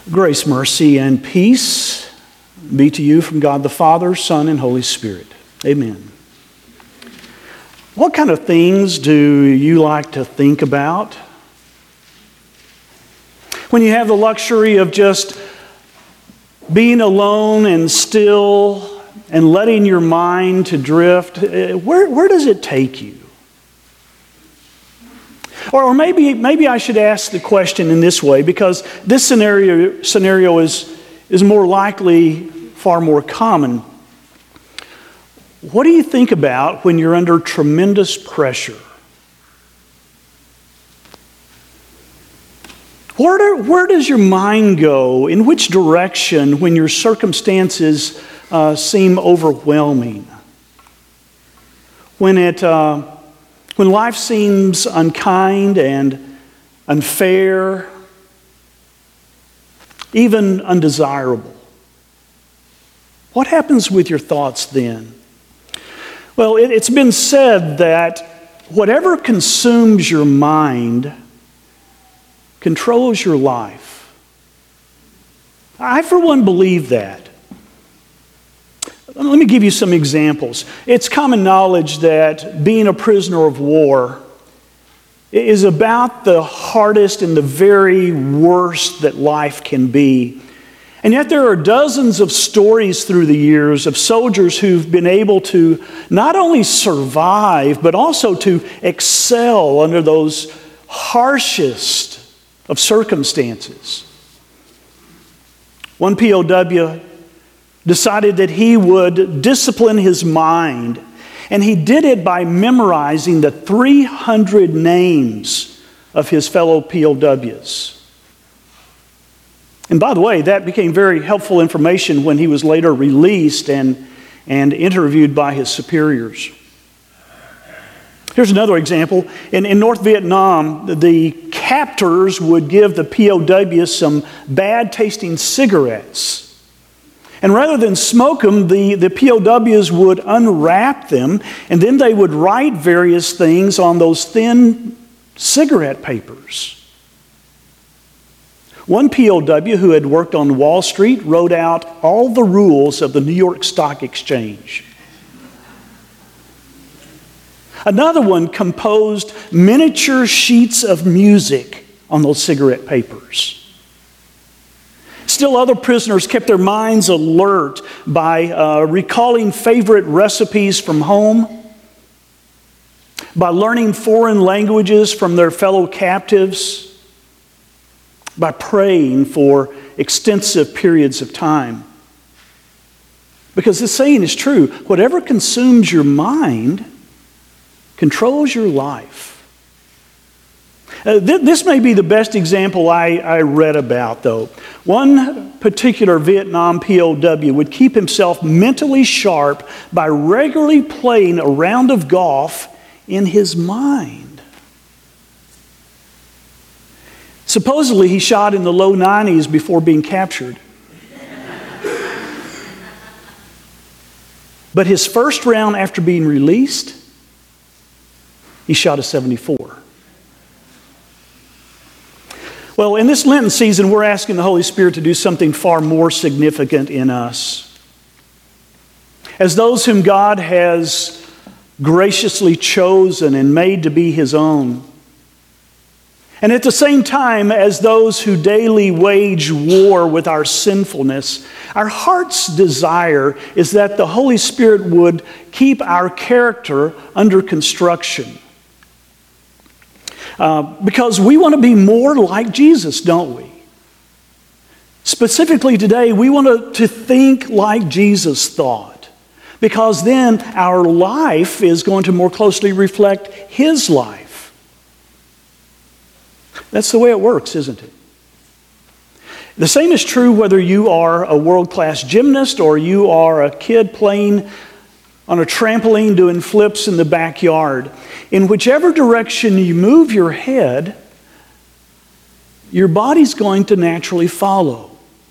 Grace, mercy, and peace be to you from God the Father, Son, and Holy Spirit. Amen. What kind of things do you like to think about? When you have the luxury of just being alone and still and letting your mind to drift, where does it take you? Or maybe I should ask the question in this way, because this scenario is more likely far more common. What do you think about when you're under tremendous pressure? Where does your mind go? In which direction when your circumstances seem overwhelming? When life seems unkind and unfair, even undesirable, what happens with your thoughts then? Well, it's been said that whatever consumes your mind controls your life. I, for one, believe that. Let me give you some examples. It's common knowledge that being a prisoner of war is about the hardest and the very worst that life can be. And yet there are dozens of stories through the years of soldiers who've been able to not only survive, but also to excel under those harshest of circumstances. One POW decided that he would discipline his mind, and he did it by memorizing the 300 names of his fellow POWs. And by the way, that became very helpful information when he was later released and interviewed by his superiors. Here's another example. In North Vietnam, the captors would give the POWs some bad-tasting cigarettes. And rather than smoke them, the POWs would unwrap them, and then they would write various things on those thin cigarette papers. One POW who had worked on Wall Street wrote out all the rules of the New York Stock Exchange. Another one composed miniature sheets of music on those cigarette papers. Still other prisoners kept their minds alert by recalling favorite recipes from home, by learning foreign languages from their fellow captives, by praying for extensive periods of time. Because this saying is true, whatever consumes your mind controls your life. This may be the best example I read about, though. One particular Vietnam POW would keep himself mentally sharp by regularly playing a round of golf in his mind. Supposedly, he shot in the low 90s before being captured. But his first round after being released, he shot a 74. Well, in this Lenten season, we're asking the Holy Spirit to do something far more significant in us. As those whom God has graciously chosen and made to be His own, and at the same time as those who daily wage war with our sinfulness, our heart's desire is that the Holy Spirit would keep our character under construction. Because we want to be more like Jesus, don't we? Specifically today, we want to think like Jesus thought. Because then our life is going to more closely reflect His life. That's the way it works, isn't it? The same is true whether you are a world-class gymnast or you are a kid playing on a trampoline doing flips in the backyard. In whichever direction you move your head, your body's going to naturally follow.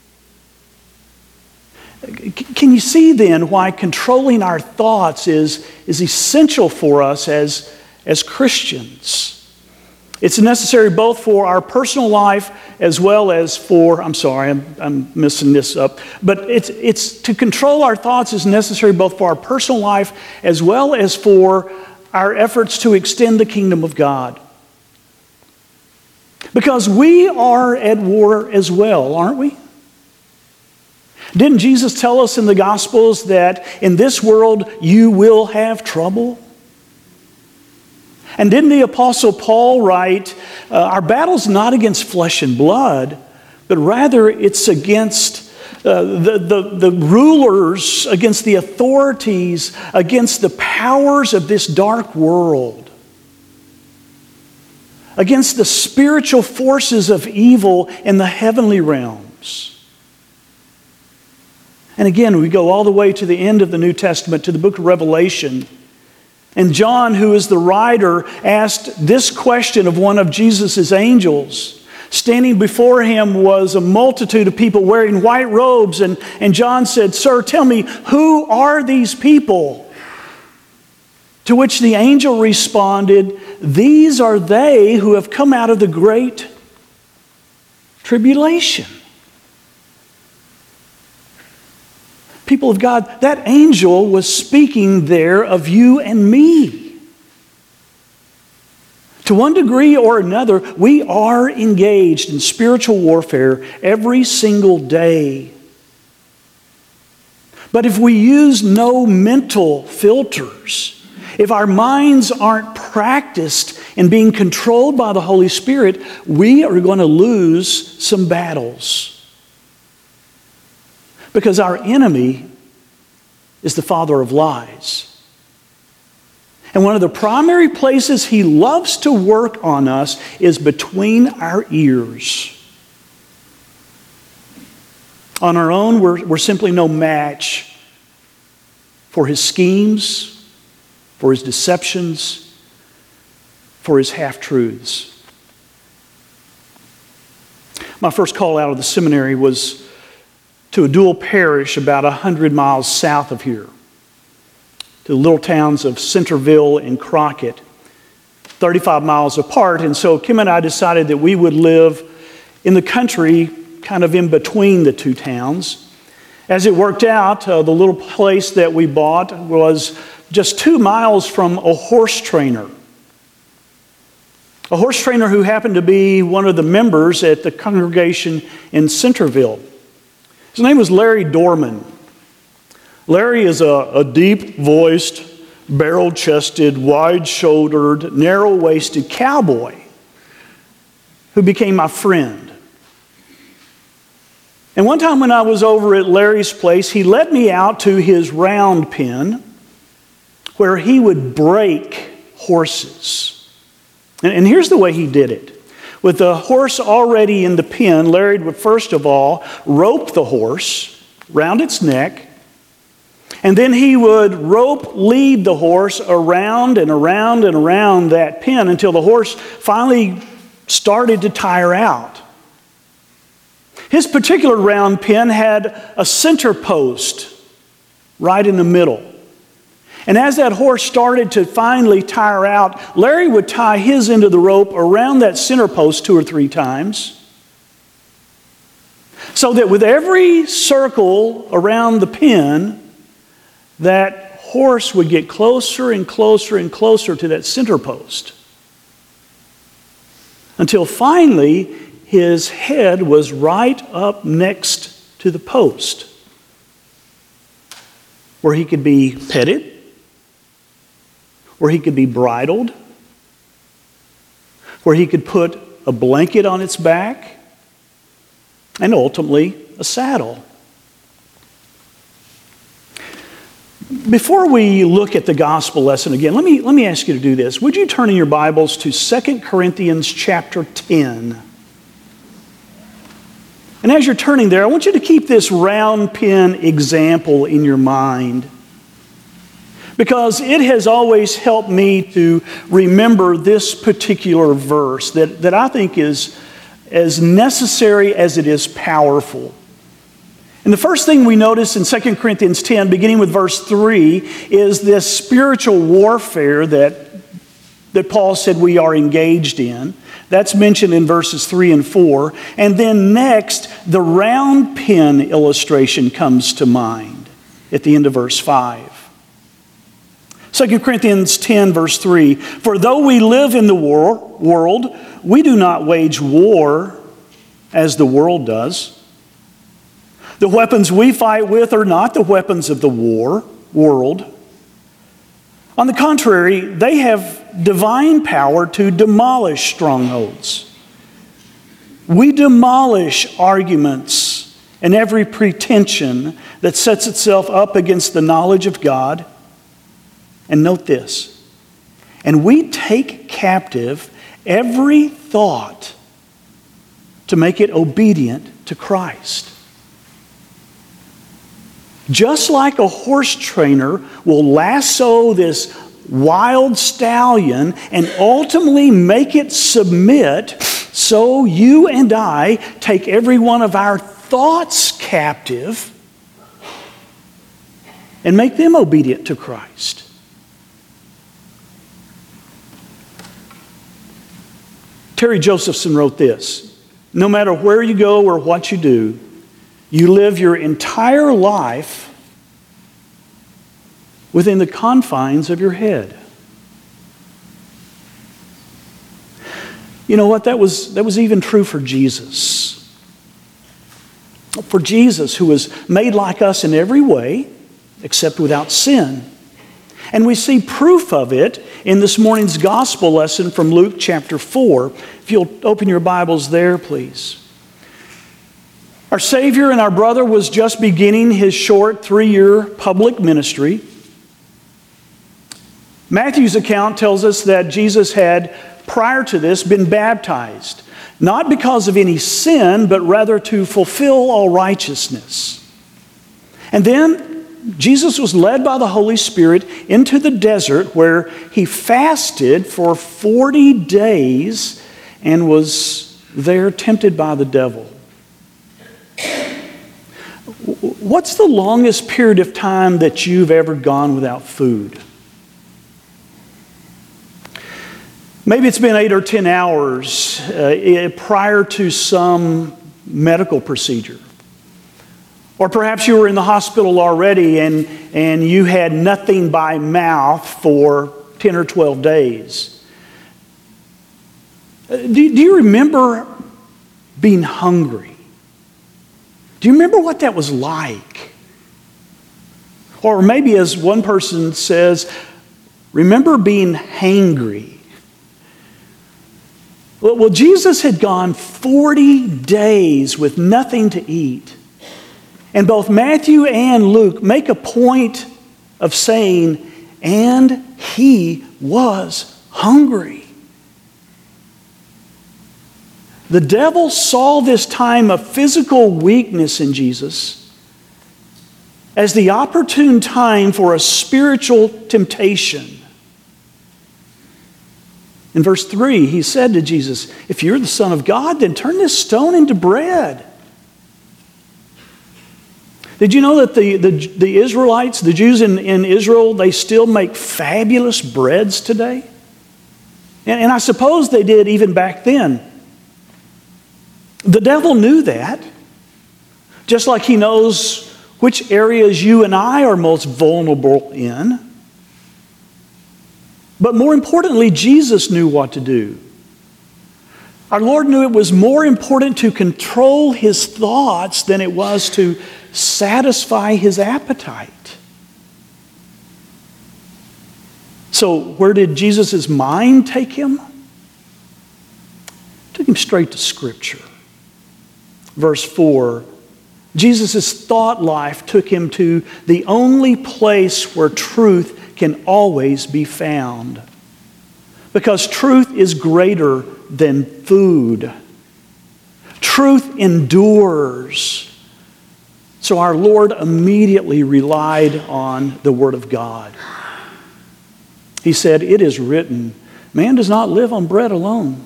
Can you see then why controlling our thoughts is essential for us as Christians? It's necessary both for our personal life as well as for, I'm messing this up, but it's to control our thoughts is necessary both for our personal life as well as for our efforts to extend the kingdom of God. Because we are at war as well, aren't we? Didn't Jesus tell us in the Gospels that in this world you will have trouble? And didn't the Apostle Paul write, our battle's not against flesh and blood, but rather it's against the rulers, against the authorities, against the powers of this dark world, against the spiritual forces of evil in the heavenly realms. And again, we go all the way to the end of the New Testament, to the book of Revelation. And John, who is the writer, asked this question of one of Jesus' angels. Standing before him was a multitude of people wearing white robes. And John said, "Sir, tell me, who are these people?" To which the angel responded, "These are they who have come out of the great tribulation." People of God, that angel was speaking there of you and me. To one degree or another, we are engaged in spiritual warfare every single day. But if we use no mental filters, if our minds aren't practiced in being controlled by the Holy Spirit, we are going to lose some battles. Because our enemy is the father of lies. And one of the primary places he loves to work on us is between our ears. On our own, we're simply no match for his schemes, for his deceptions, for his half-truths. My first call out of the seminary was to a dual parish about 100 miles south of here, to the little towns of Centerville and Crockett, 35 miles apart. And so Kim and I decided that we would live in the country, kind of in between the two towns. As it worked out, the little place that we bought was just 2 miles from a horse trainer. A horse trainer who happened to be one of the members at the congregation in Centerville. His name was Larry Dorman. Larry is a deep-voiced, barrel-chested, wide-shouldered, narrow-waisted cowboy who became my friend. And one time when I was over at Larry's place, he led me out to his round pen where he would break horses. And here's the way he did it. With the horse already in the pen, Larry would first of all rope the horse round its neck, and then he would lead the horse around and around and around that pen until the horse finally started to tire out. His particular round pen had a center post right in the middle. And as that horse started to finally tire out, Larry would tie his end of the rope around that center post 2 or 3 times, so that with every circle around the pen, that horse would get closer and closer and closer to that center post, until finally his head was right up next to the post, where he could be petted, where he could be bridled, where he could put a blanket on its back, and ultimately a saddle. Before we look at the gospel lesson again, let me ask you to do this. Would you turn in your Bibles to 2 Corinthians chapter 10? And as you're turning there, I want you to keep this round pen example in your mind, because it has always helped me to remember this particular verse that I think is as necessary as it is powerful. And the first thing we notice in 2 Corinthians 10, beginning with verse 3, is this spiritual warfare that that Paul said we are engaged in. That's mentioned in verses 3 and 4. And then next, the round pen illustration comes to mind at the end of verse 5. 2 Corinthians 10, verse 3. For though we live in the world, we do not wage war as the world does. The weapons we fight with are not the weapons of the world. On the contrary, they have divine power to demolish strongholds. We demolish arguments and every pretension that sets itself up against the knowledge of God. And note this, and we take captive every thought to make it obedient to Christ. Just like a horse trainer will lasso this wild stallion and ultimately make it submit, so you and I take every one of our thoughts captive and make them obedient to Christ. Terry Josephson wrote this: no matter where you go or what you do, you live your entire life within the confines of your head. You know what? That was even true for Jesus. For Jesus, who was made like us in every way, except without sin. And we see proof of it in this morning's gospel lesson from Luke chapter 4. If you'll open your Bibles there, please. Our Savior and our brother was just beginning his short 3-year public ministry. Matthew's account tells us that Jesus had, prior to this, been baptized, not because of any sin, but rather to fulfill all righteousness. And then Jesus was led by the Holy Spirit into the desert where he fasted for 40 days and was there tempted by the devil. What's the longest period of time that you've ever gone without food? Maybe it's been 8 or 10 hours prior to some medical procedure. Or perhaps you were in the hospital already and you had nothing by mouth for 10 or 12 days. Do you remember being hungry? Do you remember what that was like? Or maybe, as one person says, remember being hangry. Well, Jesus had gone 40 days with nothing to eat. And both Matthew and Luke make a point of saying, and he was hungry. The devil saw this time of physical weakness in Jesus as the opportune time for a spiritual temptation. In verse 3, he said to Jesus, if you're the Son of God, then turn this stone into bread. Did you know that the Israelites, the Jews in Israel, they still make fabulous breads today? And I suppose they did even back then. The devil knew that, just like he knows which areas you and I are most vulnerable in. But more importantly, Jesus knew what to do. Our Lord knew it was more important to control his thoughts than it was to satisfy his appetite. So where did Jesus' mind take him? It took him straight to Scripture. Verse 4, Jesus' thought life took him to the only place where truth can always be found. Because truth is greater than food. Truth endures. So our Lord immediately relied on the Word of God. He said, it is written, man does not live on bread alone.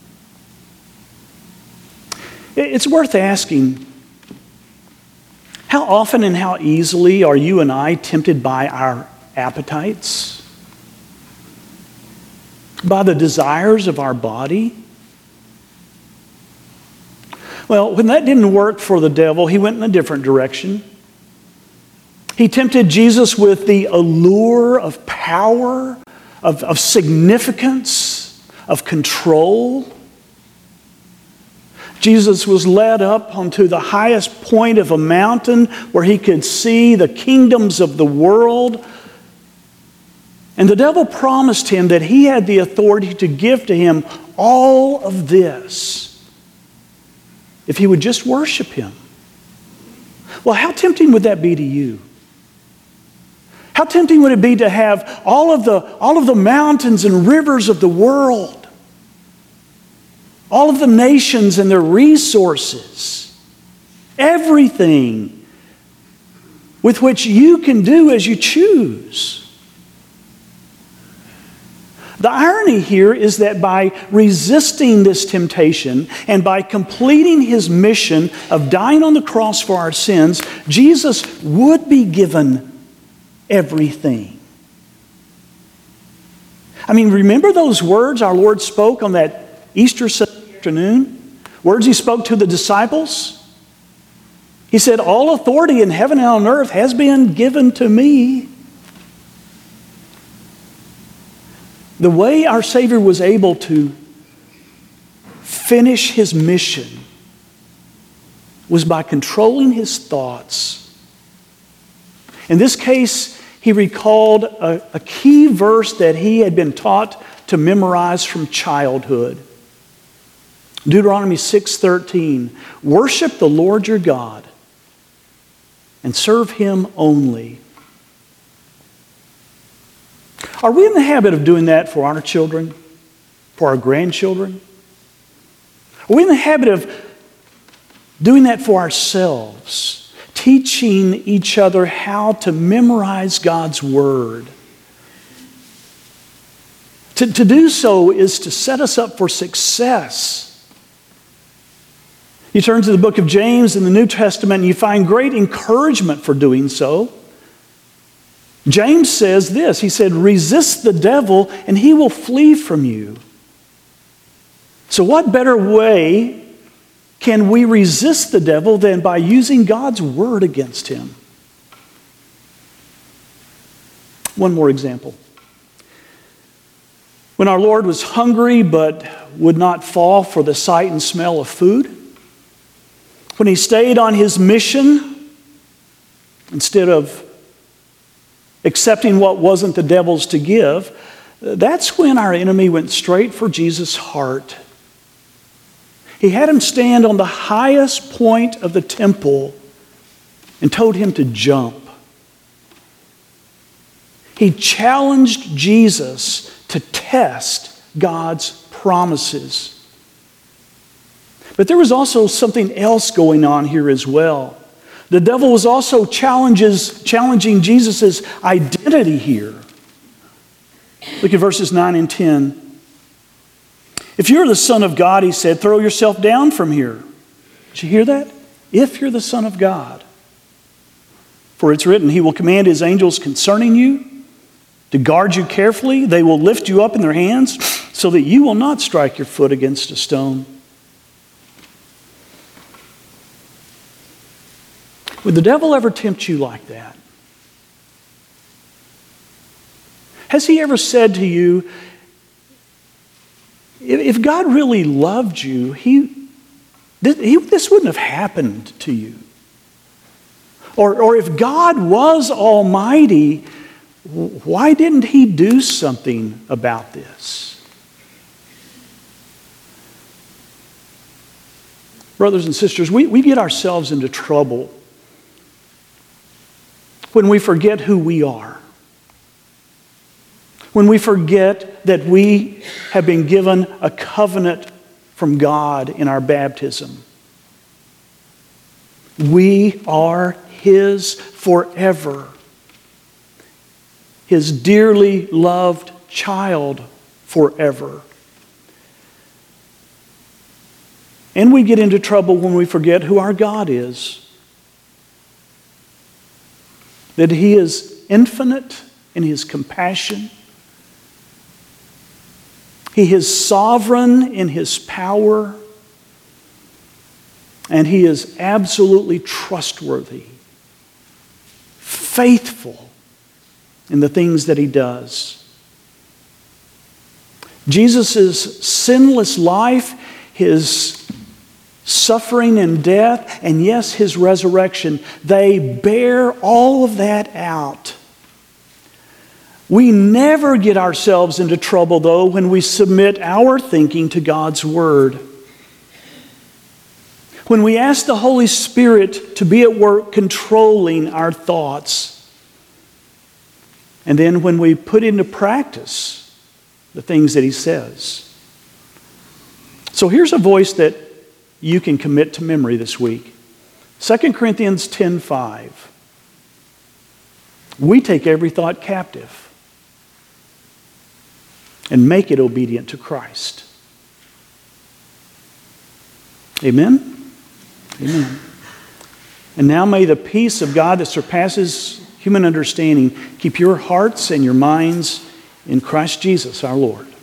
It's worth asking, how often and how easily are you and I tempted by our appetites? by the desires of our body? Well, when that didn't work for the devil, he went in a different direction. He tempted Jesus with the allure of power, of significance, of control. Jesus was led up onto the highest point of a mountain where he could see the kingdoms of the world. And the devil promised him that he had the authority to give to him all of this if he would just worship him. Well, how tempting would that be to you? How tempting would it be to have all of the mountains and rivers of the world, all of the nations and their resources, everything with which you can do as you choose? The irony here is that by resisting this temptation and by completing his mission of dying on the cross for our sins, Jesus would be given everything. I mean, remember those words our Lord spoke on that Easter Sunday afternoon? Words he spoke to the disciples? He said, "All authority in heaven and on earth has been given to me." The way our Savior was able to finish his mission was by controlling his thoughts. In this case, he recalled a key verse that he had been taught to memorize from childhood. Deuteronomy 6:13, "Worship the Lord your God and serve him only." Are we in the habit of doing that for our children, for our grandchildren? Are we in the habit of doing that for ourselves, teaching each other how to memorize God's Word? To do so is to set us up for success. You turn to the book of James in the New Testament and you find great encouragement for doing so. James says this, he said, "Resist the devil and he will flee from you." So what better way can we resist the devil than by using God's Word against him? One more example. When our Lord was hungry but would not fall for the sight and smell of food, when he stayed on his mission instead of accepting what wasn't the devil's to give, that's when our enemy went straight for Jesus' heart. He had him stand on the highest point of the temple and told him to jump. He challenged Jesus to test God's promises. But there was also something else going on here as well. The devil was also challenging Jesus' identity here. Look at verses 9 and 10. "If you're the Son of God," he said, "throw yourself down from here." Did you hear that? If you're the Son of God. "For it's written, he will command his angels concerning you to guard you carefully. They will lift you up in their hands so that you will not strike your foot against a stone." Would the devil ever tempt you like that? Has he ever said to you, if God really loved you, this wouldn't have happened to you? Or if God was almighty, why didn't he do something about this? Brothers and sisters, we get ourselves into trouble when we forget who we are. When we forget that we have been given a covenant from God in our baptism. We are his forever. His dearly loved child forever. And we get into trouble when we forget who our God is. That he is infinite in his compassion. He is sovereign in His power, and He is absolutely trustworthy, faithful in the things that He does. Jesus' sinless life, His suffering and death, and yes, His resurrection, they bear all of that out. We never get ourselves into trouble, though, when we submit our thinking to God's Word. When we ask the Holy Spirit to be at work controlling our thoughts. And then when we put into practice the things that He says. So here's a voice that you can commit to memory this week. 2 Corinthians 10:5. We take every thought captive and make it obedient to Christ. Amen? Amen. And now may the peace of God that surpasses human understanding keep your hearts and your minds in Christ Jesus our Lord.